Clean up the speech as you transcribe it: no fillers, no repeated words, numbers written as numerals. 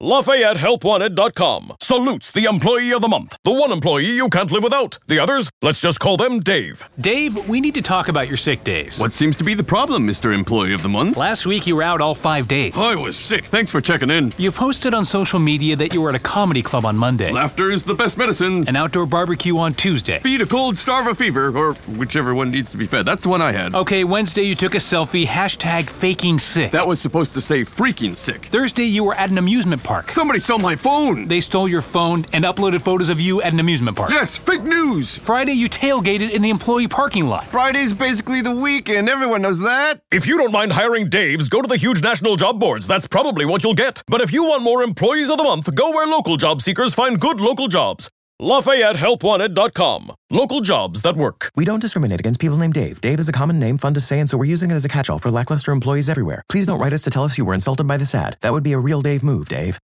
LafayetteHelpWanted.com salutes the Employee of the Month. The one employee you can't live without. The others, let's just call them Dave. Dave, we need to talk about your sick days. What seems to be the problem, Mr. Employee of the Month? Last week you were out all 5 days. I was sick. Thanks for checking in. You posted on social media that you were at a comedy club on Monday. Laughter is the best medicine. An outdoor barbecue on Tuesday. Feed a cold, starve a fever, or whichever one needs to be fed. That's the one I had. Okay, Wednesday you took a selfie, #faking sick. That was supposed to say freaking sick. Thursday you were at an amusement park. Somebody stole my phone. They stole your phone and uploaded photos of you at an amusement park. Yes, fake news. Friday you tailgated in the employee parking lot. Friday's basically the weekend. Everyone knows that. If you don't mind hiring Daves, go to the huge national job boards. That's probably what you'll get. But if you want more Employees of the Month, go where local job seekers find good local jobs. LafayetteHelpWanted.com. Local jobs that work. We don't discriminate against people named Dave. Dave is a common name, fun to say, and so we're using it as a catch-all for lackluster employees everywhere. Please don't write us to tell us you were insulted by this ad. That would be a real Dave move, Dave.